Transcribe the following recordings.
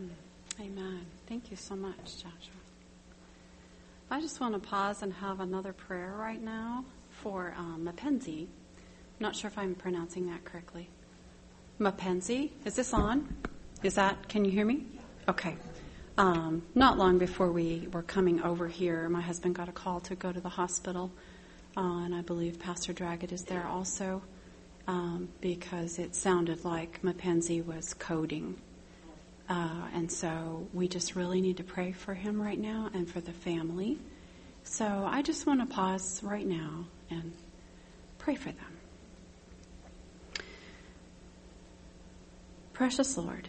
Amen. Thank you so much, Joshua. I just want to pause and have another prayer right now for Mapenzi. I'm not sure if I'm pronouncing that correctly. Mapenzi, is this on? Can you hear me? Okay. Not long before we were coming over here, my husband got a call to go to the hospital, and I believe Pastor Draggett is there also, because it sounded like Mapenzi was coding. And so we just really need to pray for him right now and for the family. So I just want to pause right now and pray for them. Precious Lord,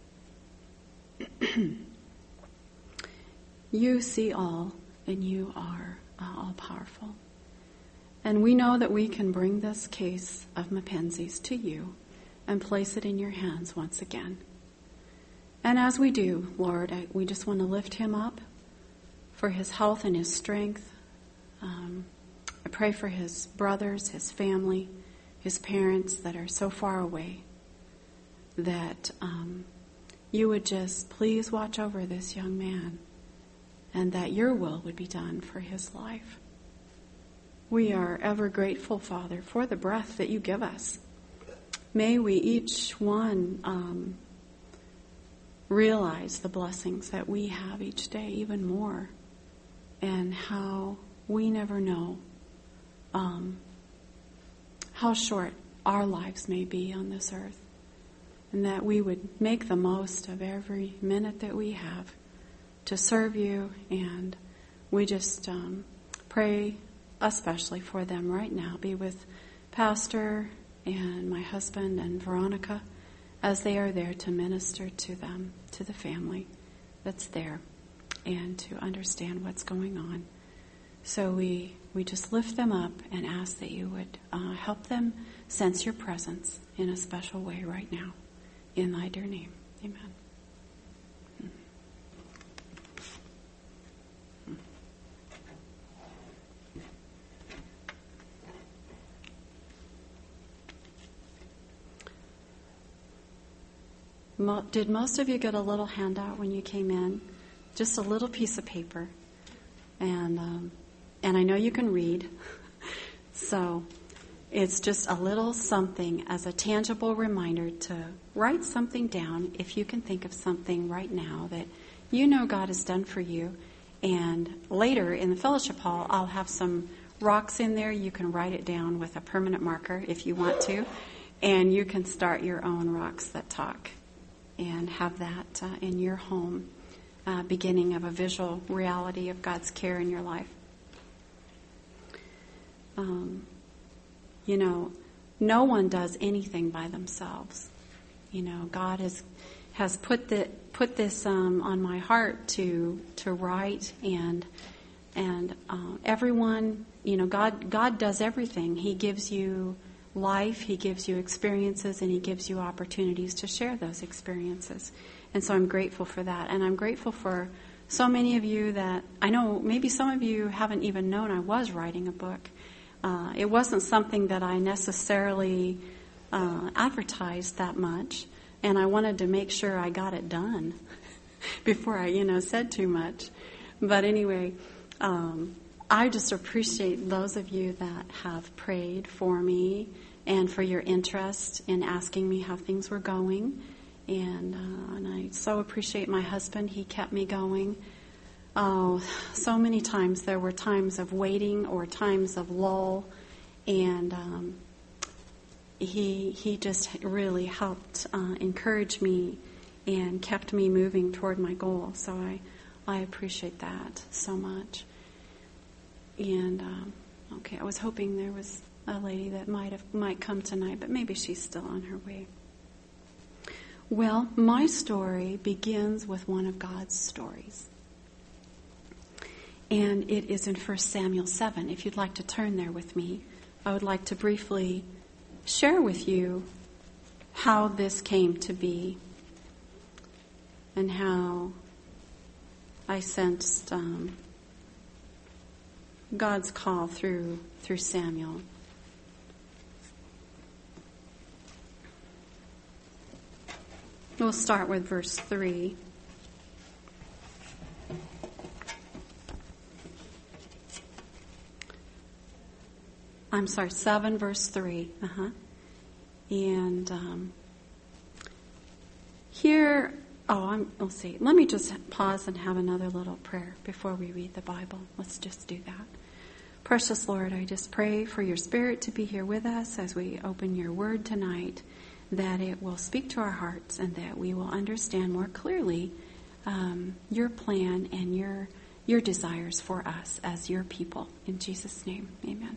you see all, and you are all powerful. And we know that we can bring this case of Mapenzi's to you and place it in your hands once again. And as we do, Lord, we just want to lift him up for his health and his strength. I pray for his brothers, his family, his parents that are so far away, that you would just please watch over this young man and that your will would be done for his life. We are ever grateful, Father, for the breath that you give us. May we each one realize the blessings that we have each day even more, and how we never know how short our lives may be on this earth, and that we would make the most of every minute that we have to serve you. And we just pray especially for them right now. Be with Pastor and my husband and Veronica as they are there to minister to them, to the family that's there, and to understand what's going on. So we just lift them up and ask that you would help them sense your presence in a special way right now. In thy dear name, amen. Did most of you get a little handout when you came in? Just a little piece of paper. And I know you can read. So it's just a little something as a tangible reminder to write something down if you can think of something right now that you know God has done for you. And later in the fellowship hall, I'll have some rocks in there. You can write it down with a permanent marker if you want to. And you can start your own rocks that talk and have that in your home, beginning of a visual reality of God's care in your life. No one does anything by themselves. God has put this on my heart to write, and everyone, God does everything. He gives you life, He gives you experiences, and He gives you opportunities to share those experiences. And so I'm grateful for that. And I'm grateful for so many of you that I know maybe some of you haven't even known I was writing a book. It wasn't something that I necessarily advertised that much, and I wanted to make sure I got it done before I, said too much. But anyway, I just appreciate those of you that have prayed for me and for your interest in asking me how things were going. And I so appreciate my husband. He kept me going. Oh, so many times there were times of waiting or times of lull, and he just really helped encourage me and kept me moving toward my goal. So I appreciate that so much. And I was hoping there was a lady that might come tonight, but maybe she's still on her way. Well, my story begins with one of God's stories. And it is in 1 Samuel 7. If you'd like to turn there with me, I would like to briefly share with you how this came to be and how I sensed God's call through Samuel. We'll start with verse 3. 7 verse 3. And here, let's see. Let me just pause and have another little prayer before we read the Bible. Let's just do that. Precious Lord, I just pray for your Spirit to be here with us as we open your word tonight, that it will speak to our hearts and that we will understand more clearly your plan and your desires for us as your people. In Jesus' name, amen.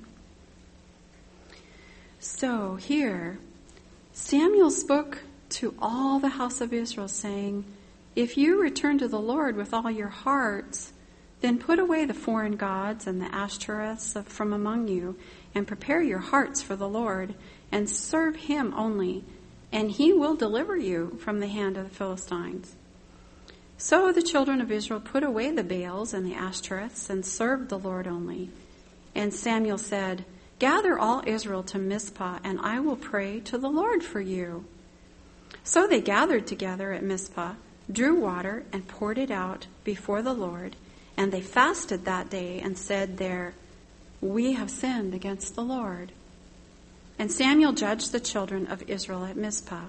So here, Samuel spoke to all the house of Israel, saying, "If you return to the Lord with all your hearts, then put away the foreign gods and the Ashtoreths from among you, and prepare your hearts for the Lord, and serve him only, and he will deliver you from the hand of the Philistines." So the children of Israel put away the Baals and the Ashtoreths, and served the Lord only. And Samuel said, "Gather all Israel to Mizpah, and I will pray to the Lord for you." So they gathered together at Mizpah, drew water, and poured it out before the Lord. And they fasted that day and said there, "We have sinned against the Lord." And Samuel judged the children of Israel at Mizpah.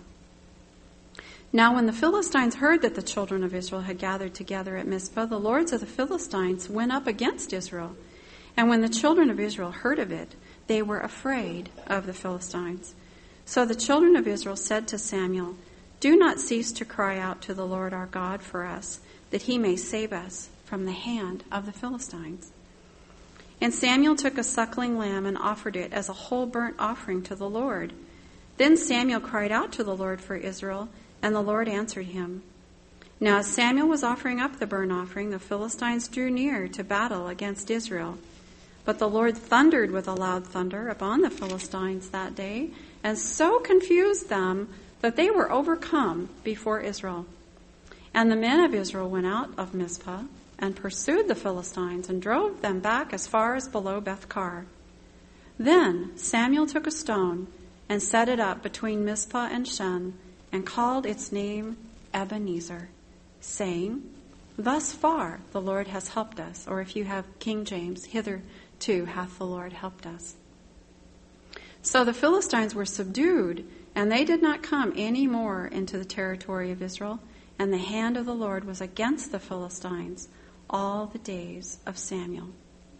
Now when the Philistines heard that the children of Israel had gathered together at Mizpah, the lords of the Philistines went up against Israel. And when the children of Israel heard of it, they were afraid of the Philistines. So the children of Israel said to Samuel, "Do not cease to cry out to the Lord our God for us, that he may save us from the hand of the Philistines." And Samuel took a suckling lamb and offered it as a whole burnt offering to the Lord. Then Samuel cried out to the Lord for Israel, and the Lord answered him. Now as Samuel was offering up the burnt offering, the Philistines drew near to battle against Israel. But the Lord thundered with a loud thunder upon the Philistines that day, and so confused them that they were overcome before Israel. And the men of Israel went out of Mizpah and pursued the Philistines and drove them back as far as below Beth-kar. Then Samuel took a stone and set it up between Mizpah and Shen, and called its name Ebenezer, saying, "Thus far the Lord has helped us," or if you have King James, "Hitherto hath the Lord helped us." So the Philistines were subdued, and they did not come any more into the territory of Israel, and the hand of the Lord was against the Philistines all the days of Samuel.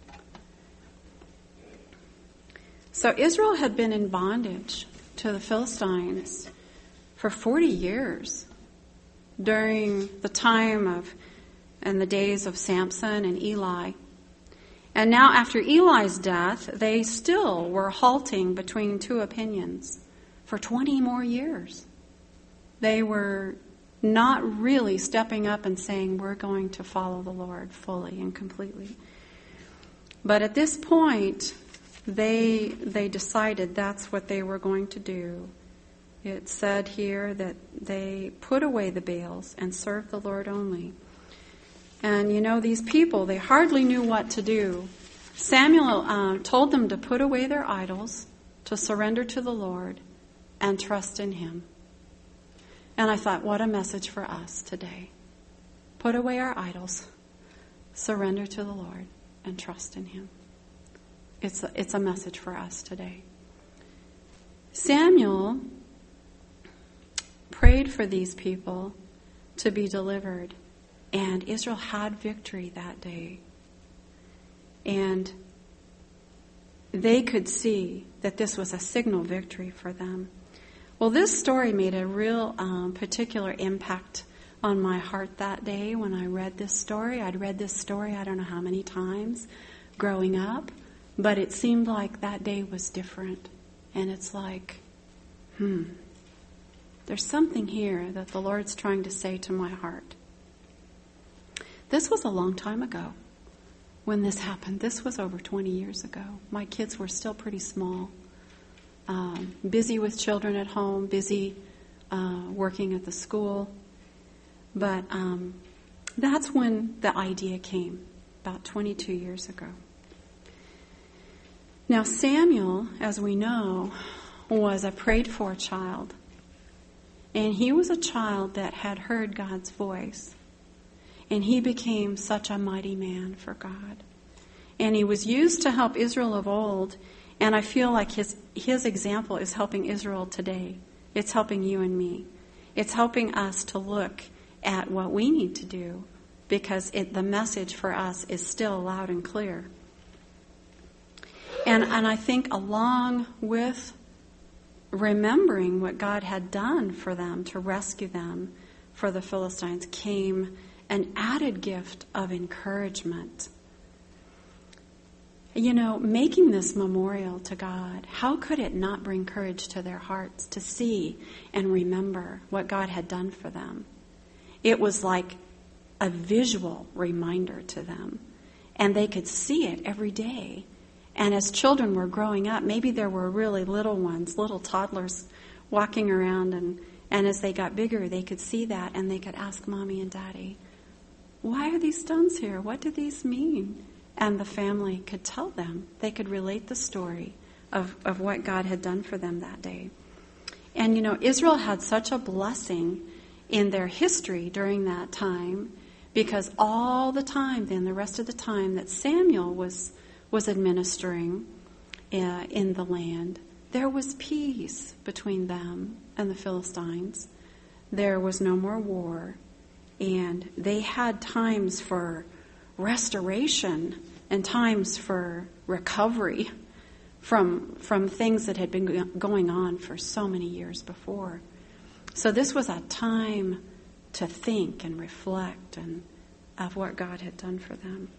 So Israel had been in bondage to the Philistines for 40 years during the time of and the days of Samson and Eli. And now after Eli's death, they still were halting between two opinions for 20 more years. They were not really stepping up and saying, "We're going to follow the Lord fully and completely." But at this point, they decided that's what they were going to do. It said here that they put away the Baals and served the Lord only. And these people, they hardly knew what to do. Samuel told them to put away their idols, to surrender to the Lord, and trust in him. And I thought, what a message for us today. Put away our idols, surrender to the Lord, and trust in him. It's a message for us today. Samuel prayed for these people to be delivered, and Israel had victory that day. And they could see that this was a signal victory for them. Well, this story made a real particular impact on my heart that day when I read this story. I'd read this story I don't know how many times growing up, but it seemed like that day was different. And it's like, there's something here that the Lord's trying to say to my heart. This was a long time ago when this happened. This was over 20 years ago. My kids were still pretty small. Busy with children at home, busy working at the school. But that's when the idea came, about 22 years ago. Now Samuel, as we know, was a prayed-for child. And he was a child that had heard God's voice. And he became such a mighty man for God. And he was used to help Israel of old And I feel like his example is helping Israel today. It's helping you and me. It's helping us to look at what we need to do, because the message for us is still loud and clear. And I think along with remembering what God had done for them to rescue them for the Philistines came an added gift of encouragement. You know, making this memorial to God, how could it not bring courage to their hearts to see and remember what God had done for them? It was like a visual reminder to them, and they could see it every day. And as children were growing up, maybe there were really little ones, little toddlers walking around, and as they got bigger, they could see that, and they could ask Mommy and Daddy, why are these stones here? What do these mean? And the family could tell them. They could relate the story of what God had done for them that day. And, you know, Israel had such a blessing in their history during that time, because all the time, then the rest of the time that Samuel was administering in the land, there was peace between them and the Philistines. There was no more war, and they had times for restoration and times for recovery from things that had been going on for so many years before. So this was a time to think and reflect and of what God had done for them.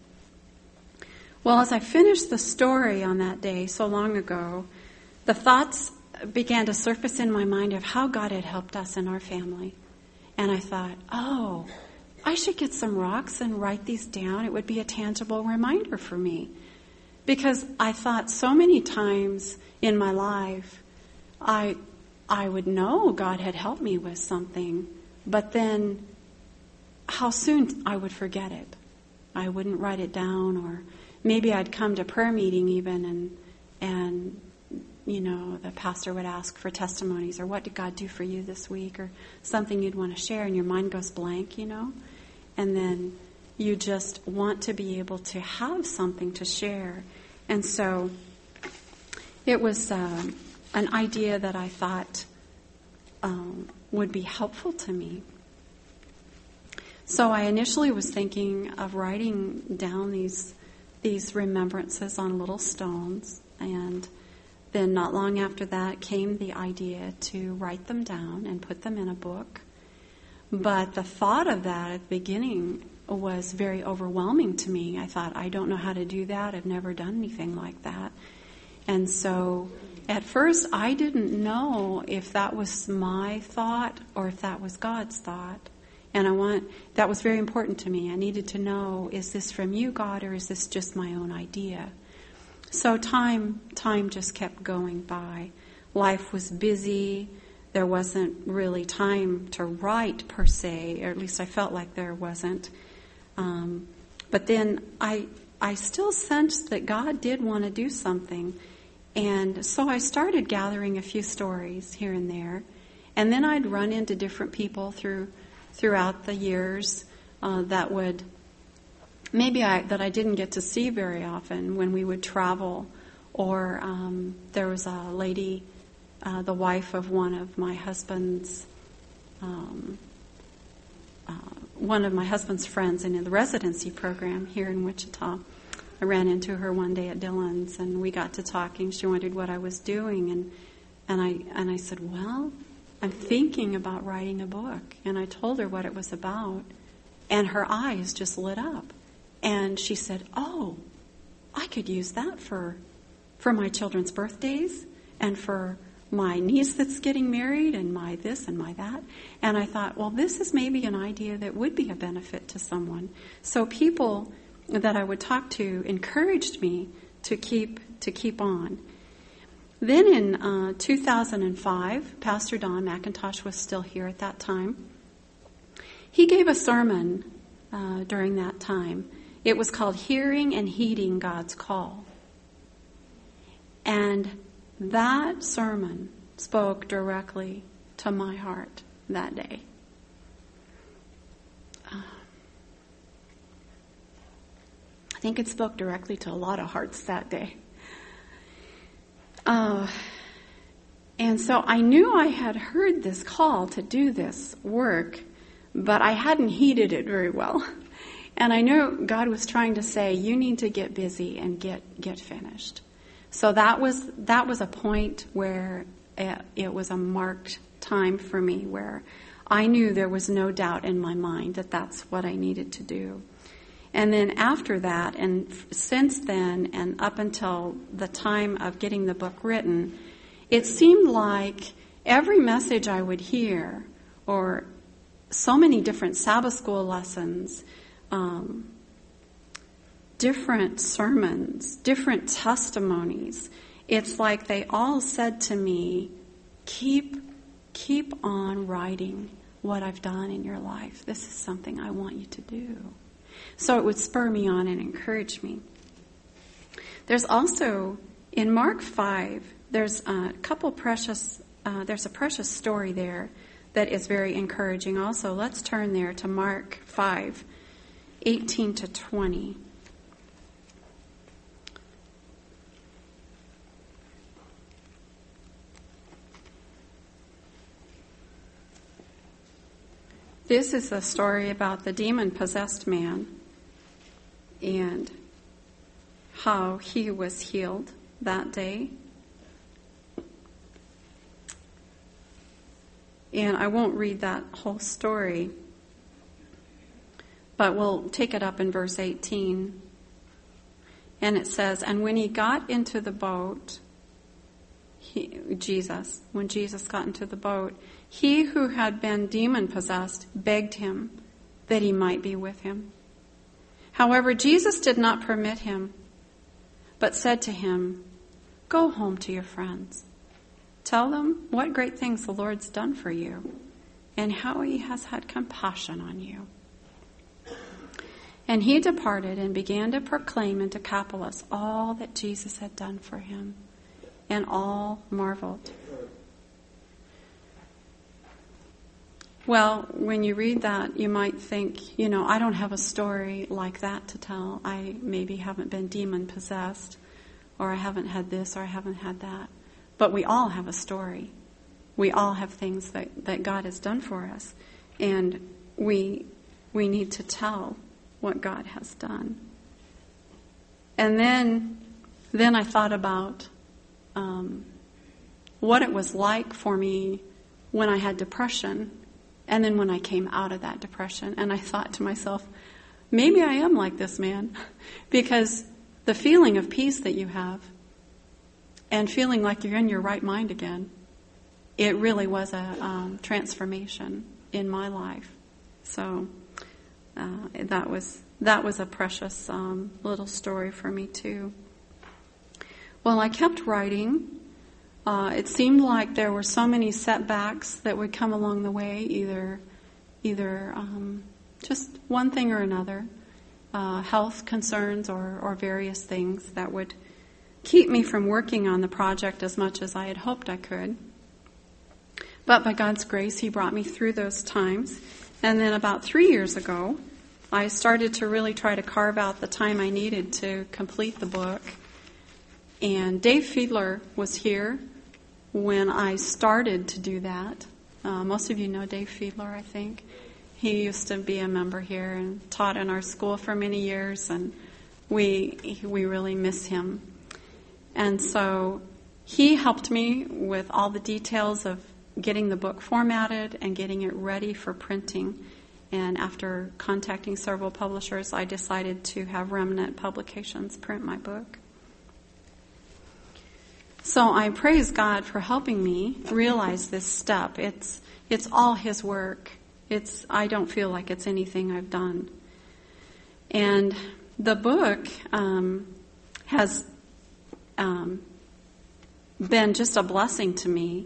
Well, as I finished the story on that day so long ago, the thoughts began to surface in my mind of how God had helped us in our family. And I thought, oh, I should get some rocks and write these down. It would be a tangible reminder for me. Because I thought so many times in my life, I would know God had helped me with something, but then how soon I would forget it. I wouldn't write it down, or maybe I'd come to prayer meeting even and you know, the pastor would ask for testimonies, or what did God do for you this week, or something you'd want to share, and your mind goes blank, you know. And then you just want to be able to have something to share. And so it was an idea that I thought would be helpful to me. So I initially was thinking of writing down these remembrances on little stones, and then not long after that came the idea to write them down and put them in a book. But the thought of that at the beginning was very overwhelming to me. I thought, I don't know how to do that. I've never done anything like that. And so at first I didn't know if that was my thought or if that was God's thought. And that was very important to me. I needed to know, is this from you, God, or is this just my own idea? So time just kept going by. Life was busy. There wasn't really time to write per se, or at least I felt like there wasn't. But then I still sensed that God did want to do something. And so I started gathering a few stories here and there. And then I'd run into different people throughout the years that would that I didn't get to see very often when we would travel. Or there was a lady, the wife of one of my husband's friends in the residency program here in Wichita. I ran into her one day at Dillon's, and we got to talking. She wondered what I was doing, and I said, well, I'm thinking about writing a book. And I told her what it was about, and her eyes just lit up. And she said, oh, I could use that for my children's birthdays, and for my niece that's getting married, and my this and my that. And I thought, well, this is maybe an idea that would be a benefit to someone. So people that I would talk to encouraged me to keep on. Then in 2005, Pastor Don McIntosh was still here at that time. He gave a sermon during that time. It was called Hearing and Heeding God's Call. And that sermon spoke directly to my heart that day. I think it spoke directly to a lot of hearts that day. And so I knew I had heard this call to do this work, but I hadn't heeded it very well. And I knew God was trying to say, you need to get busy and get finished. So that was a point where it was a marked time for me where I knew there was no doubt in my mind that that's what I needed to do. And then after that, and since then, and up until the time of getting the book written, it seemed like every message I would hear, or so many different Sabbath school lessons, different sermons, different testimonies, it's like they all said to me, keep on writing what I've done in your life. This is something I want you to do. So it would spur me on and encourage me. There's also, in Mark 5, there's a precious story there that is very encouraging also. Let's turn there to Mark 5, 18 to 20. This is the story about the demon-possessed man and how he was healed that day. And I won't read that whole story, but we'll take it up in verse 18. And it says, and when he got into the boat, when Jesus got into the boat, he who had been demon-possessed begged him that he might be with him. However, Jesus did not permit him, but said to him, go home to your friends. Tell them what great things the Lord's done for you and how he has had compassion on you. And he departed and began to proclaim in Decapolis all that Jesus had done for him, and all marveled. Well, when you read that, you might think, I don't have a story like that to tell. I maybe haven't been demon-possessed, or I haven't had this, or I haven't had that. But we all have a story. We all have things that God has done for us. And we need to tell what God has done. And then I thought about what it was like for me when I had depression, and then when I came out of that depression. And I thought to myself, maybe I am like this man, because the feeling of peace that you have and feeling like you're in your right mind again, it really was a transformation in my life. So that was a precious little story for me too. Well, I kept writing. It seemed like there were so many setbacks that would come along the way, either just one thing or another, health concerns or various things that would keep me from working on the project as much as I had hoped I could. But by God's grace, he brought me through those times. And then about 3 years ago, I started to really try to carve out the time I needed to complete the book. And Dave Fiedler was here when I started to do that. Most of you know Dave Fiedler, I think. He used to be a member here and taught in our school for many years, and we really miss him. And so he helped me with all the details of getting the book formatted and getting it ready for printing. And after contacting several publishers, I decided to have Remnant Publications print my book. So I praise God for helping me realize this step. It's all his work. I don't feel like it's anything I've done. And the book has been just a blessing to me.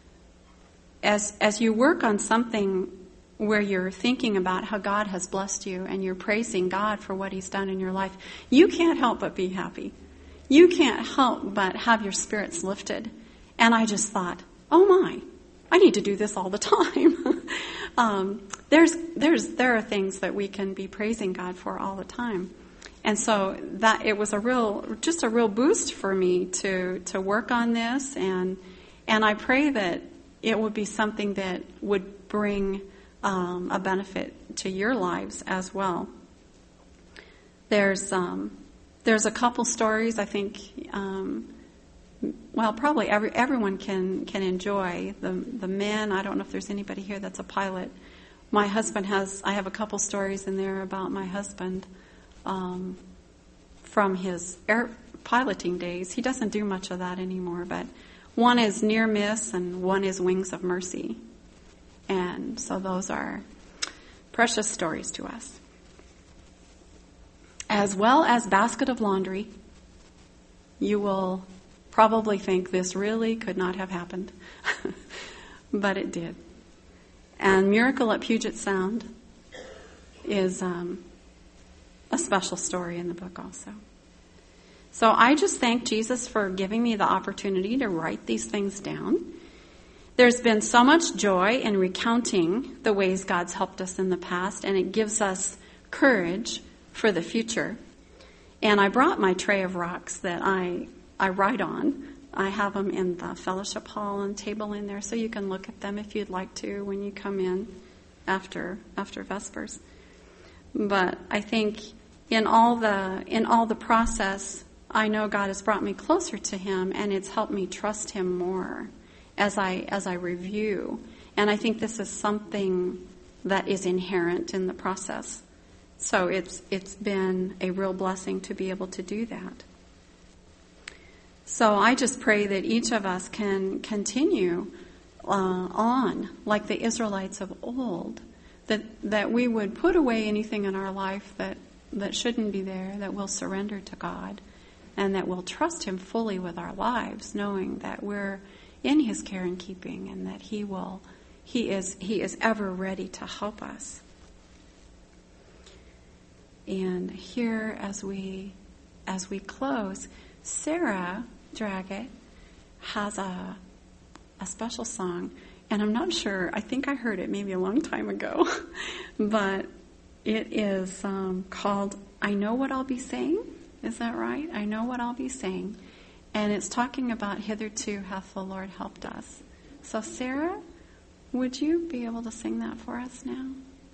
As you work on something where you're thinking about how God has blessed you and you're praising God for what he's done in your life, you can't help but be happy. You can't help but have your spirits lifted. And I just thought, oh my, I need to do this all the time. There are things that we can be praising God for all the time. And so that it was just a real boost for me to work on this, and I pray that it would be something that would bring a benefit to your lives as well. There's a couple stories I think. Probably everyone can enjoy. The men, I don't know if there's anybody here that's a pilot. My husband I have a couple stories in there about my husband from his air piloting days. He doesn't do much of that anymore, but one is Near Miss and one is Wings of Mercy. And so those are precious stories to us. As well as Basket of Laundry, you will probably think this really could not have happened, but it did. And Miracle at Puget Sound is a special story in the book also. So I just thank Jesus for giving me the opportunity to write these things down. There's been so much joy in recounting the ways God's helped us in the past, and it gives us courage for the future. And I brought my tray of rocks that I write on. I have them in the fellowship hall and table in there, so you can look at them if you'd like to when you come in after Vespers. But I think in all the process, I know God has brought me closer to Him, and it's helped me trust Him more as I review. And I think this is something that is inherent in the process. So it's been a real blessing to be able to do that. So I just pray that each of us can continue on like the Israelites of old, that we would put away anything in our life that shouldn't be there, that we'll surrender to God, and that we'll trust Him fully with our lives, knowing that we're in His care and keeping, and that He is ever ready to help us. And here, as we close, Sarah Draggett has a special song, and I'm not sure. I think I heard it maybe a long time ago, but it is called "I Know What I'll Be Saying." Is that right? I know what I'll be saying, and it's talking about "Hitherto hath the Lord helped us." So, Sarah, would you be able to sing that for us now?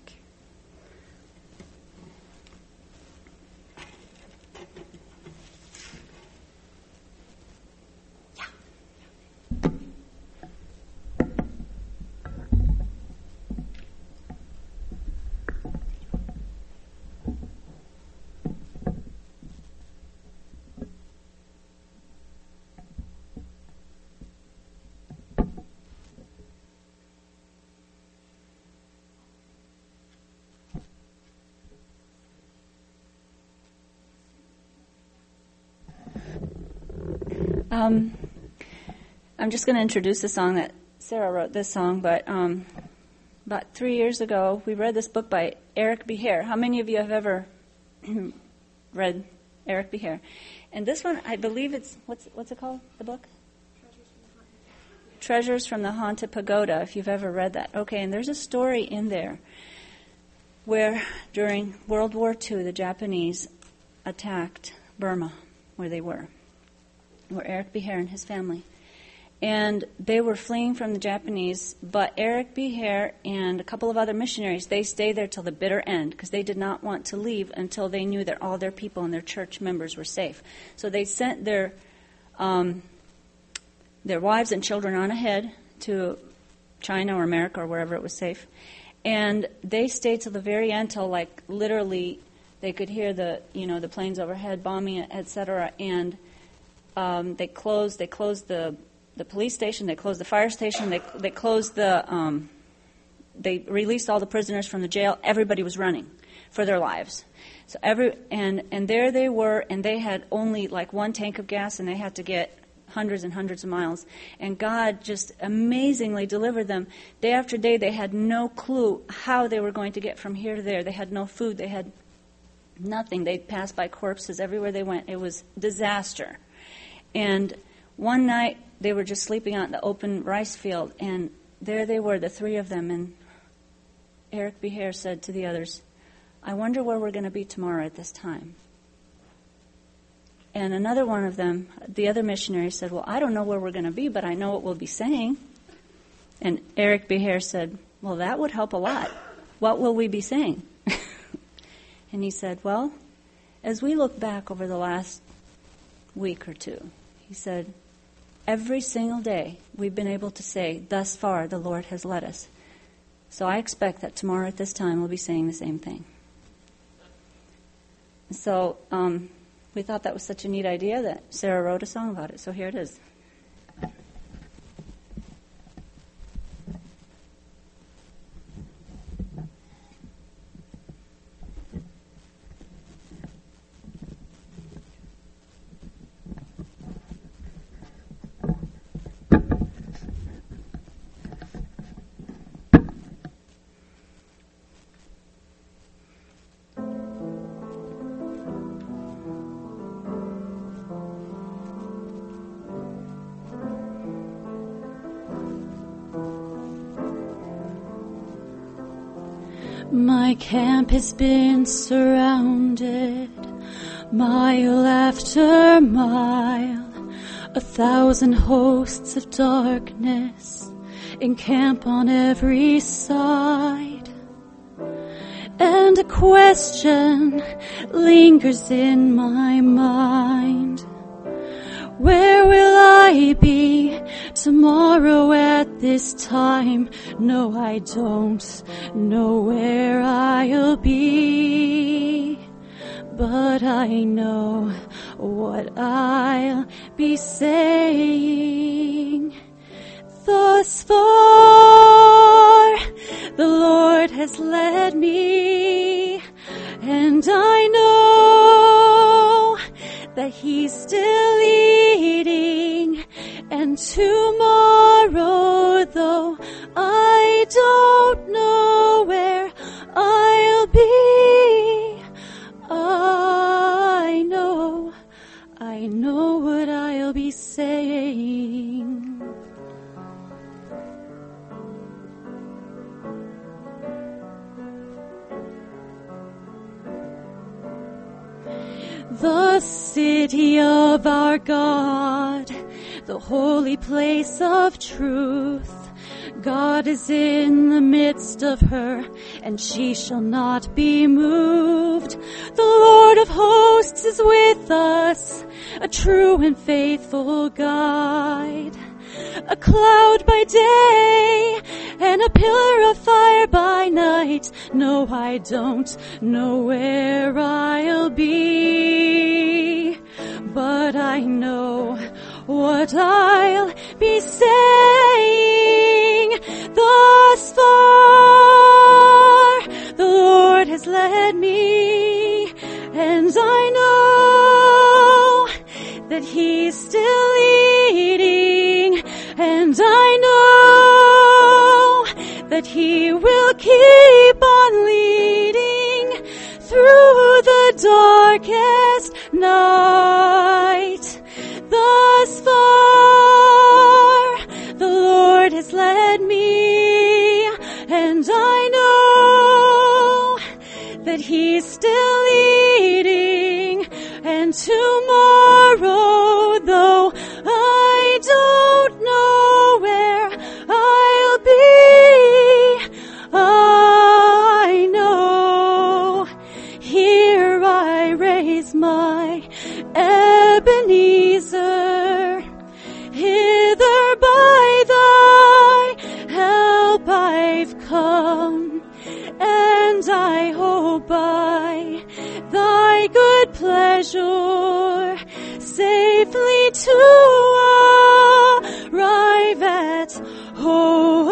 I'm just going to introduce a song that Sarah wrote this song, but about 3 years ago, we read this book by Eric Behaire. How many of you have ever read Eric Behaire? And this one, I believe it's, what's it called, the book? Treasures from the Haunted Pagoda, if you've ever read that. Okay, and there's a story in there where during World War II, the Japanese attacked Burma, where Eric Behaire and his family. And they were fleeing from the Japanese, but Eric Behaire and a couple of other missionaries, they stayed there till the bitter end because they did not want to leave until they knew that all their people and their church members were safe. So they sent their wives and children on ahead to China or America or wherever it was safe. And they stayed till the very end, till like literally they could hear the planes overhead bombing, etc. And they closed the police station, they closed the fire station, they closed they released all the prisoners from the jail. Everybody was running for their lives. So and there they were, and they had only like one tank of gas, and they had to get hundreds and hundreds of miles. And God just amazingly delivered them. Day after day, they had no clue how they were going to get from here to there. They had no food. They had nothing. They passed by corpses everywhere they went. It was disaster. And one night, they were just sleeping out in the open rice field, and there they were, the three of them, and Eric Behaire said to the others, "I wonder where we're going to be tomorrow at this time." And another one of them, the other missionary said, well, I don't know where we're going to be, but I know what we'll be saying. And Eric Behair said, well, that would help a lot. What will we be saying? And he said, well, as we look back over the last week or two, he said, every single day we've been able to say, thus far the Lord has led us. So I expect that tomorrow at this time we'll be saying the same thing. So we thought that was such a neat idea that Sarah wrote a song about it. So here it is. My camp has been surrounded, mile after mile. 1,000 hosts of darkness encamp on every side. And a question lingers in my mind. Where will I be tomorrow at this time? No, I don't know where I'll be, but I know what I'll be saying. Thus far, the Lord has led me, and I know that He's still leading. And tomorrow, though I don't know where I'll be, I know what I'll be saying. The city of our God, the holy place of truth. God is in the midst of her, and she shall not be moved. The Lord of hosts is with us, a true and faithful guide. A cloud by day and a pillar of fire by night. No, I don't know where I'll be, but I know what I'll be saying. Thus far, the Lord has led me, and I know that He's still leading, and I know that He will keep on leading through the darkest night. Thus far, the Lord has led me, and I know that He's still leading. And tomorrow, though I don't know where I'll be, I know here I raise my Ebenezer. Hither by thy help I've come, and I hope by thy good pleasure safely to arrive at home.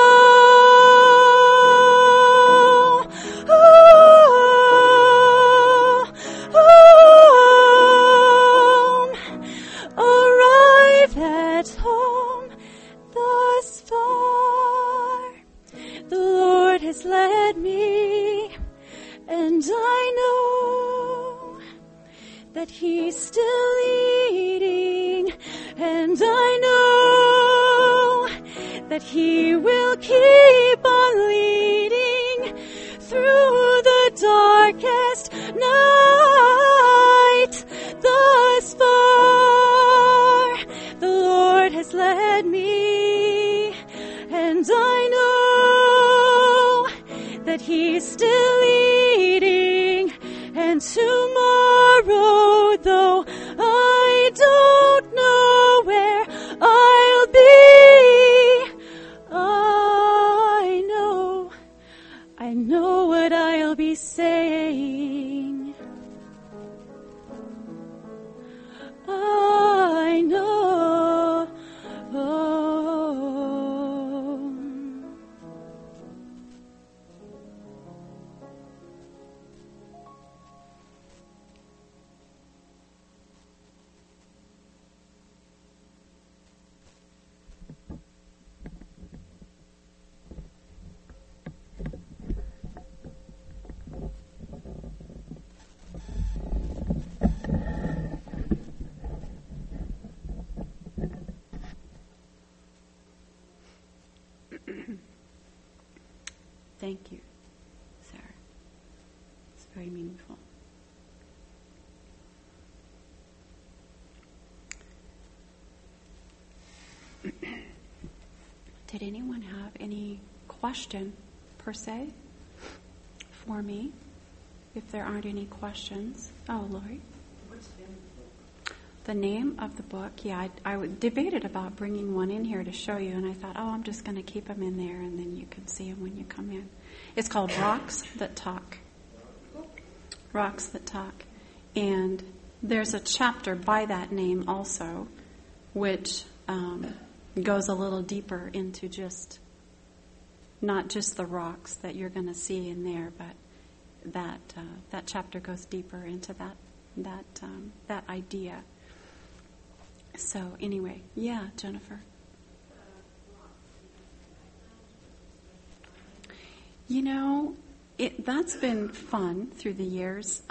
Arrive at home. Thus far, the Lord has led me, and I know that He's still leading, and I know that He will keep on leading through the darkest night. Thus that He's still leading. And tomorrow, though I don't know where I'll be, I know what I'll be saying. I know. Thank you, Sarah. It's very meaningful. Did anyone have any question, per se, for me? If there aren't any questions. Oh, Lori? What's the name of the book? The name of the book, yeah, I debated about bringing one in here to show you, and I thought, I'm just going to keep them in there, and then you can see them when you come in. It's called Rocks That Talk. Rocks That Talk. And there's a chapter by that name also, which goes a little deeper into just, not just the rocks that you're going to see in there, but that chapter goes deeper into that idea. So anyway, yeah, Jennifer. You know, that's been fun through the years.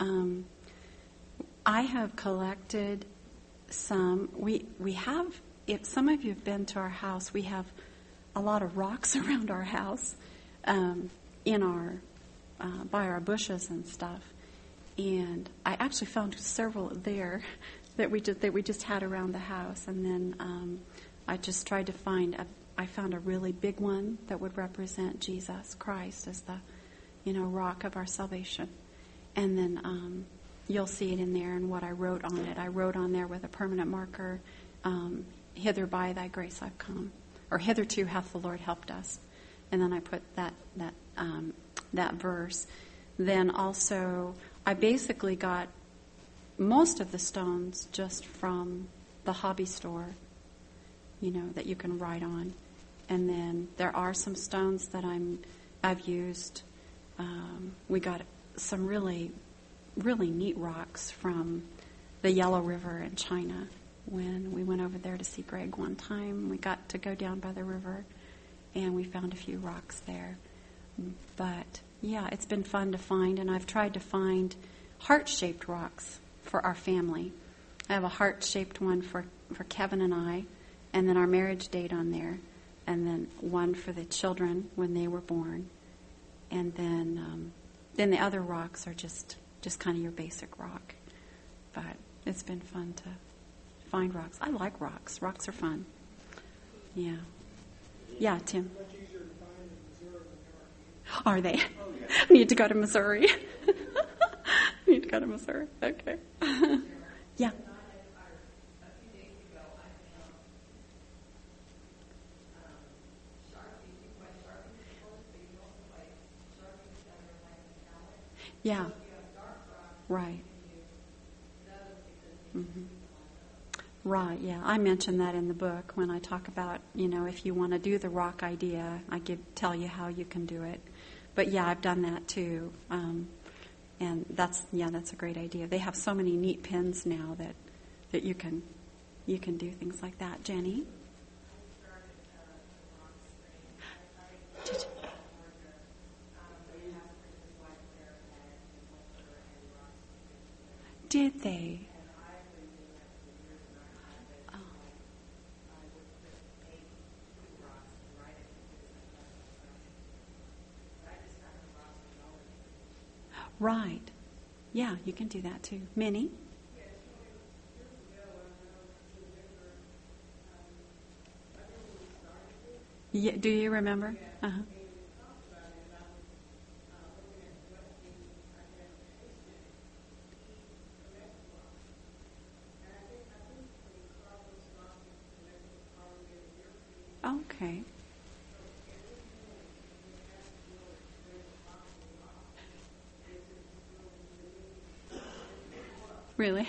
I have collected some. We have, if some of you have been to our house, we have a lot of rocks around our house, in our by our bushes and stuff. And I actually found several there that we just had around the house. And then I just tried to I found a really big one that would represent Jesus Christ as the, rock of our salvation. And then you'll see it in there and what I wrote on it. I wrote on there with a permanent marker, hither by thy grace I've come, or hitherto hath the Lord helped us. And then I put that verse. Then also, I basically got most of the stones just from the hobby store, that you can write on. And then there are some stones that I've used. We got some really, really neat rocks from the Yellow River in China. When we went over there to see Greg one time, we got to go down by the river, and we found a few rocks there. But yeah, it's been fun to find, and I've tried to find heart-shaped rocks for our family. I have a heart-shaped one for Kevin and I, and then our marriage date on there, and then one for the children when they were born, and then the other rocks are just kind of your basic rock. But it's been fun to find rocks. I like rocks. Rocks are fun. Yeah. Yeah, Tim. Much easier to find in Missouri than Are they? Oh, yeah. I need to go to Missouri. I need to go to Missouri. Okay. Yeah. Yeah. Right. Mm-hmm. Right, yeah. I mentioned that in the book when I talk about, if you want to do the rock idea, I tell you how you can do it. But yeah, I've done that too. And that's a great idea. They have so many neat pins now that you can do things like that. Jenny? Did you? Did they? Oh. Right. Yeah, you can do that too. Minnie? Yeah, do you remember? Uh-huh. Okay. Really?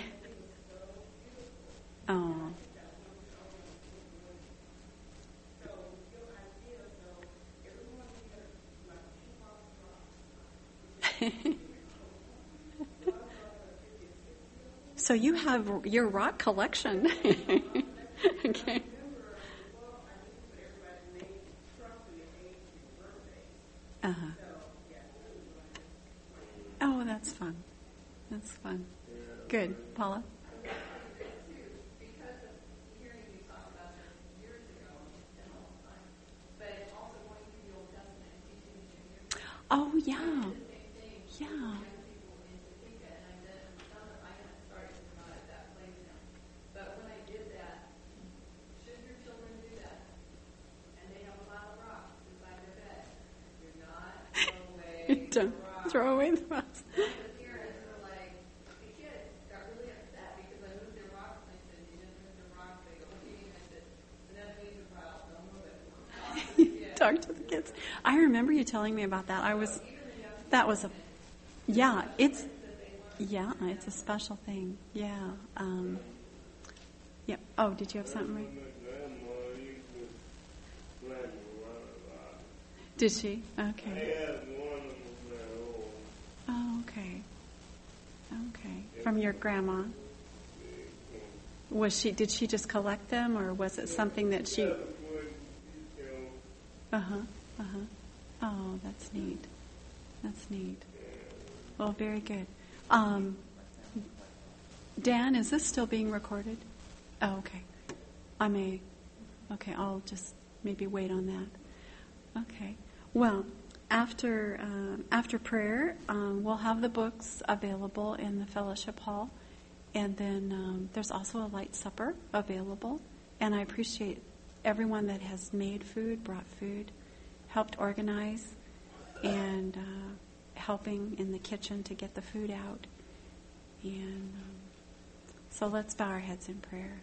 Oh. So you have your rock collection. Okay. Uh-huh. Oh, that's fun. That's fun. Good. Paula? Oh, yeah. Yeah. Don't throw away the rocks. Talk to the kids. I remember you telling me about that. It's a special thing. Yeah. Yeah. Oh, did you have something, Ray? Did she? Okay. Oh, okay. Okay. From your grandma. Did she just collect them, or was it something that she... Oh, that's neat. That's neat. Well, very good. Dan, is this still being recorded? Oh, okay. I'll just maybe wait on that. Okay. Well, after prayer, we'll have the books available in the fellowship hall, and then there's also a light supper available. And I appreciate everyone that has made food, brought food, helped organize, and helping in the kitchen to get the food out. And so let's bow our heads in prayer.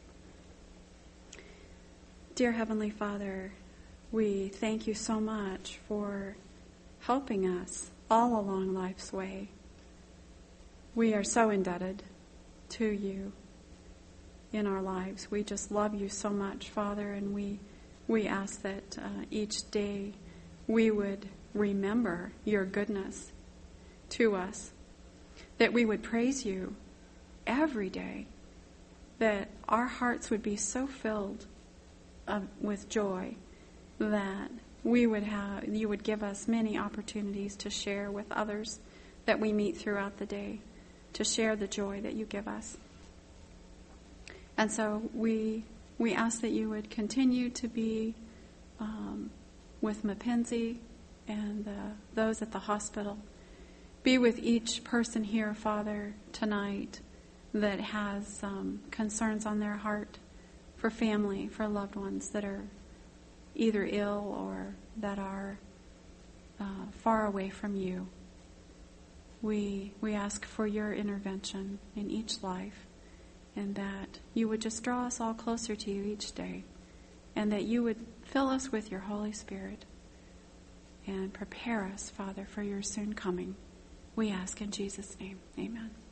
Dear Heavenly Father, we thank you so much for helping us all along life's way. We are so indebted to you in our lives. We just love you so much, Father, and we ask that each day we would remember your goodness to us, that we would praise you every day, that our hearts would be so filled with joy that you would give us many opportunities to share with others that we meet throughout the day, to share the joy that you give us. And so we ask that you would continue to be with Mackenzie and those at the hospital. Be with each person here, Father, tonight that has concerns on their heart for family, for loved ones that are either ill or that are far away from you. We ask for your intervention in each life, and that you would just draw us all closer to you each day, and that you would fill us with your Holy Spirit and prepare us, Father, for your soon coming. We ask in Jesus' name. Amen.